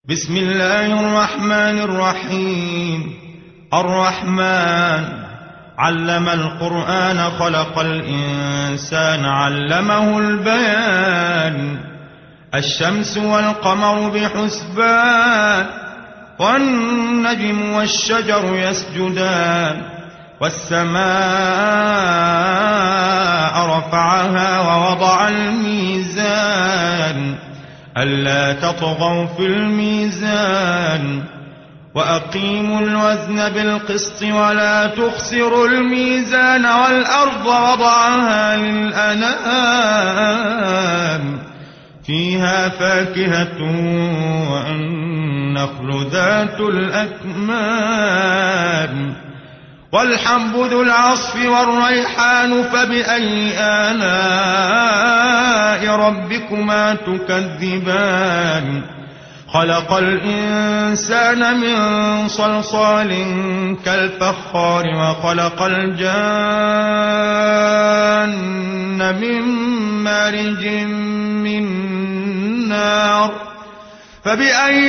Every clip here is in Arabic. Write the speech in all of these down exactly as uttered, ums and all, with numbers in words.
بسم الله الرحمن الرحيم. الرحمن علم القرآن خلق الإنسان علمه البيان. الشمس والقمر بحسبان والنجم والشجر يسجدان والسماء رفعها ووضع الميزان ألا تطغوا في الميزان وأقيموا الوزن بالقسط ولا تخسروا الميزان والأرض وضعها للأنام فيها فاكهة والنخل ذات الأكمام والحب ذو العصف والريحان فبأي آلاء ربكما تكذبان. خلق الإنسان من صلصال كالفخار وخلق الجان من مارج من نار فبأي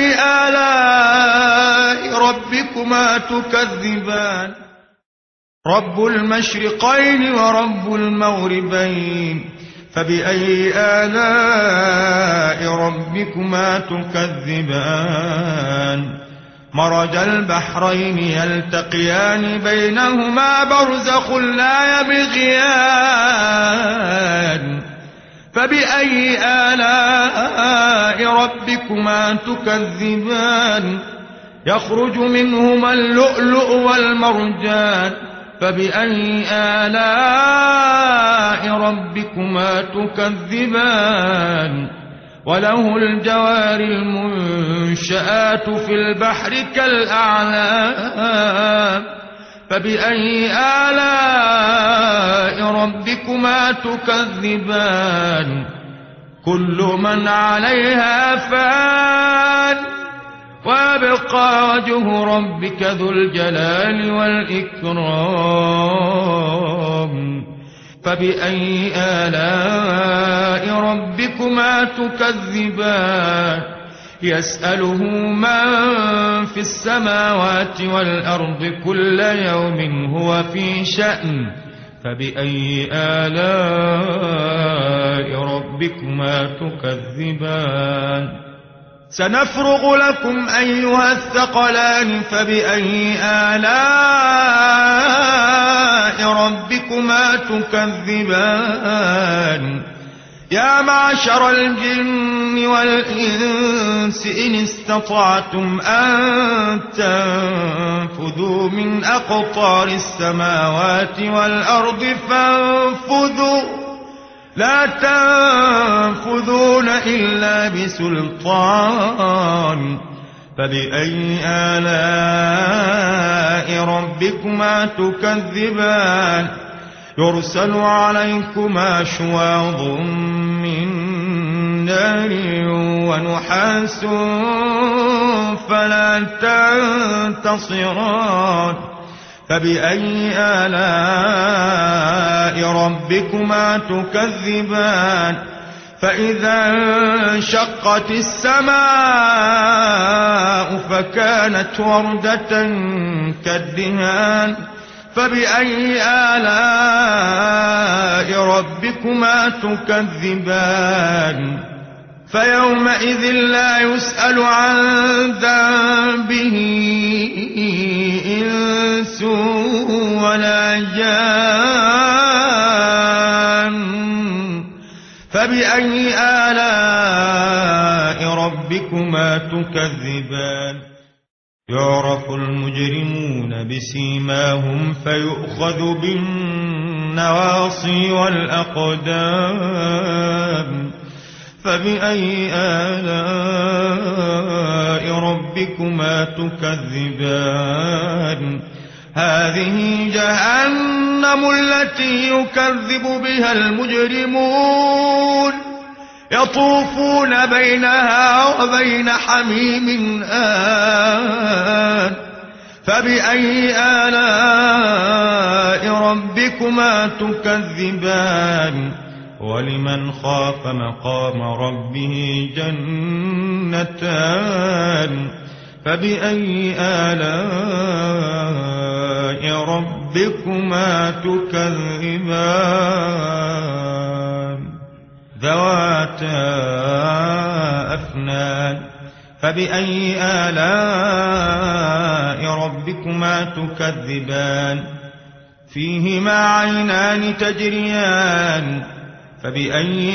آلاء ربكما تكذبان. رب المشرقين ورب المغربين فبأي آلاء ربكما تكذبان. مرج البحرين يلتقيان بينهما برزخ لا يبغيان فبأي آلاء ربكما تكذبان. يخرج منهما اللؤلؤ والمرجان فبأي آلاء ربكما تكذبان. وله الجوار المنشآت في البحر كالأعلام فبأي آلاء ربكما تكذبان. كل من عليها فان ويبقى وجه ربك ذو الجلال والإكرام فبأي آلاء ربكما تكذبان. يسأله من في السماوات والأرض كل يوم هو في شأن فبأي آلاء ربكما تكذبان. سنفرغ لكم أيها الثقلان فبأي آلاء ربكما تكذبان. يا معشر الجن والإنس إن استطعتم أن تنفذوا من أقطار السماوات والأرض فانفذوا لا تنفذون إلا بسلطان فبأي آلاء ربكما تكذبان. يرسل عليكما شواظ من نار ونحاس فلا تنتصران فبأي آلاء ربكما تكذبان. فإذا انشقت السماء فكانت وردة كالدهان فبأي آلاء ربكما تكذبان. فيومئذ لا يسأل عن ذنبه إنس ولا جان فبأي آلاء ربكما تكذبان. يعرف المجرمون بسيماهم فيؤخذ بالنواصي والأقدام فبأي آلاء ربكما تكذبان. هذه جهنم التي يكذب بها المجرمون يطوفون بينها وبين حميم آن فبأي آلاء ربكما تكذبان. ولمن خاف مقام ربه جنتان فبأي آلاء ربكما تكذبان ذواتا أفنان فبأي آلاء ربكما تكذبان فيهما عينان تجريان فبأي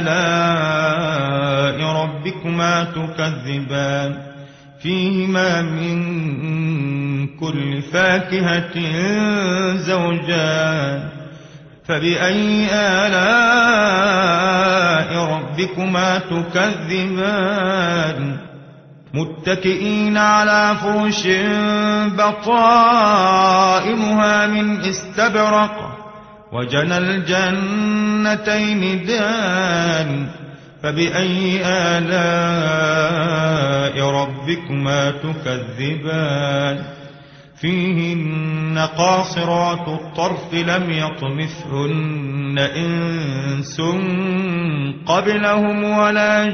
آلاء ربكما تكذبان فيهما من كل فاكهة زوجان فبأي آلاء ربكما تكذبان متكئين على فرش بطائنها من استبرق وجنى الجنتين دان فبأي آلاء ربكما تكذبان فيهن قاصرات الطرف لم يطمثهن إنس قبلهم ولا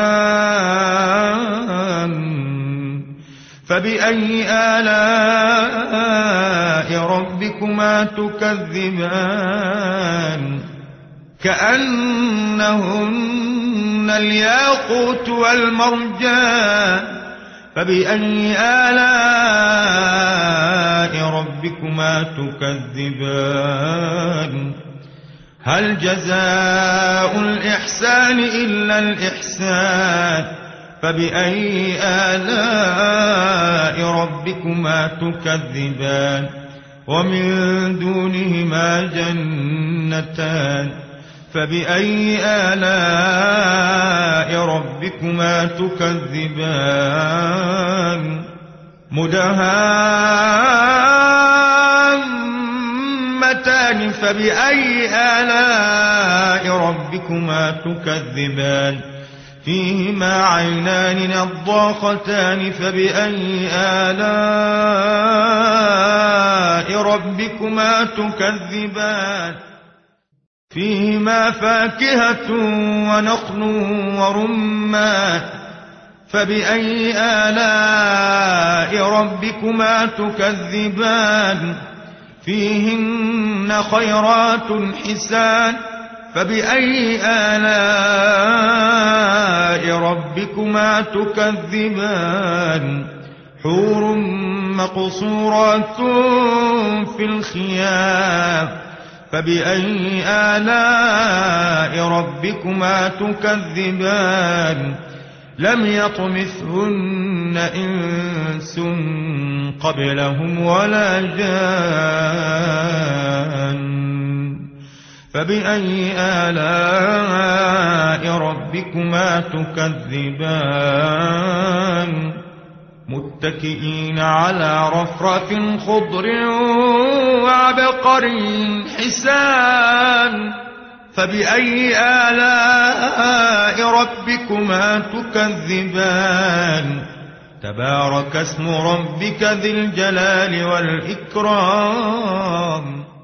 جان فبأي آلاء ربكما تكذبان كأنهن الياقوت والمرجان فبأي آلاء ربكما تكذبان هل جزاء الإحسان إلا الإحسان فبأي آلاء ربكما تكذبان ومن دونهما جنتان فبأي آلاء ربكما تكذبان مدهامتان فبأي آلاء ربكما تكذبان فيهما عينان نضاختان فبأي آلاء ربكما تكذبان فيهما فاكهة ونخل ورمان فبأي آلاء ربكما تكذبان فيهن خيرات حسان فبأي آلاء ربكما تكذبان حور مقصورات في الخيام فبأي آلاء ربكما تكذبان لم يطمثهن إنس قبلهم ولا جان فبأي آلاء ربكما تكذبان متكئين على رفرف خضر وعبقري حسان فبأي آلاء ربكما تكذبان تبارك اسم ربك ذي الجلال والإكرام